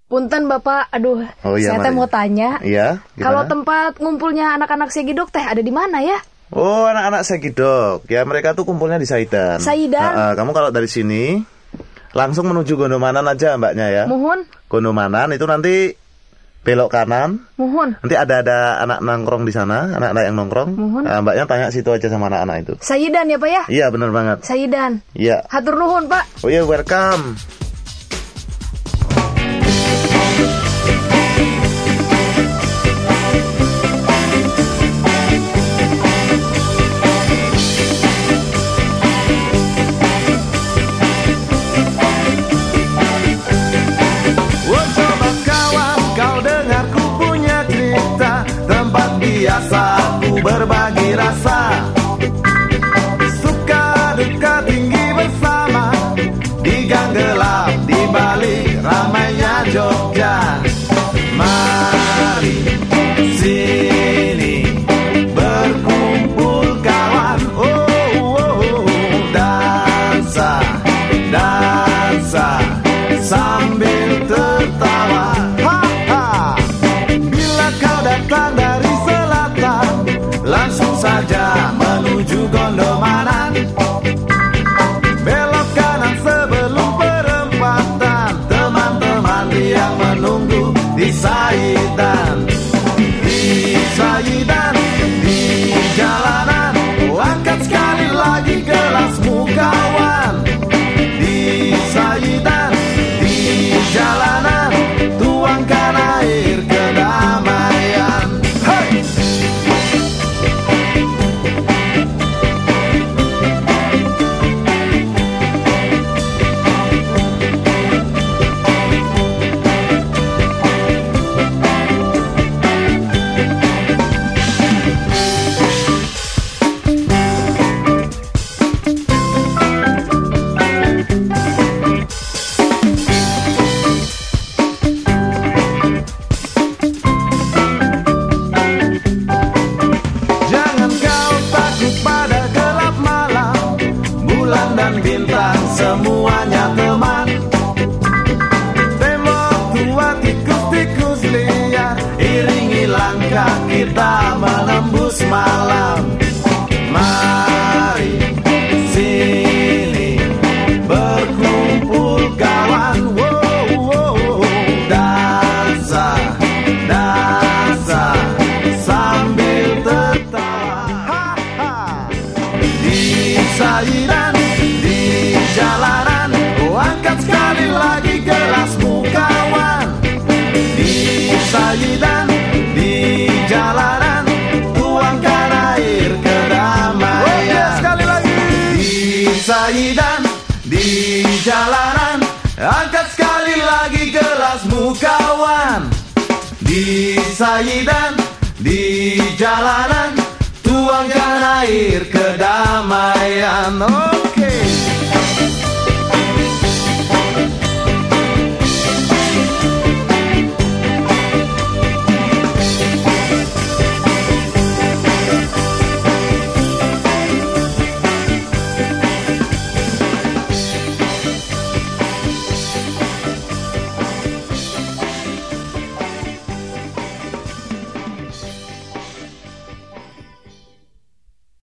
Punten Bapak, aduh, saya teh mau tanya. Iya, kalau tempat ngumpulnya anak-anak Segidok teh ada di mana ya? Oh, anak-anak Segidok, ya mereka tuh kumpulnya di Saidan. Kamu kalau dari sini langsung menuju Gondomanan aja mbaknya ya. Muhun. Gondomanan itu nanti belok kanan. Muhun. Nanti ada anak nongkrong di sana, anak-anak yang nongkrong. Muhun. Mbaknya tanya situ aja sama anak-anak itu. Saidan ya Pak ya? Iya benar banget. Saidan. Iya. Hatur nuhun Pak. Oh iya, welcome. Aku berbagi rasa, suka duka tinggi bersama, di gang gelap, di balik ramainya Jogja. Mari sini berkumpul kawan, dansa, dansa sambil tertawa. Bila kau datang dari langsung saja menuju Gondomanan, belok kanan sebelum perempatan, teman-teman yang menunggu di Saidan. Di Saidan, di jalanan, angkat sekali lagi gelasmu kawan. Di Saidan, di jalanan, tuangkan air kedamaian. Hey! Semuanya teman, tembok tua, tikus-tikus liar, iringi langkah kita menembus malam. Mari sini berkumpul kawan, dansa, dansa sambil tertawa. Di Saidan, jalanan, angkat sekali lagi gelasmu kawan. Di Saidan, di jalanan, tuangkan air kedamaian. Sekali lagi. Di Saidan, di jalanan, angkat sekali lagi gelasmu kawan. Di Saidan, di jalanan, tuangkan air kedamaian.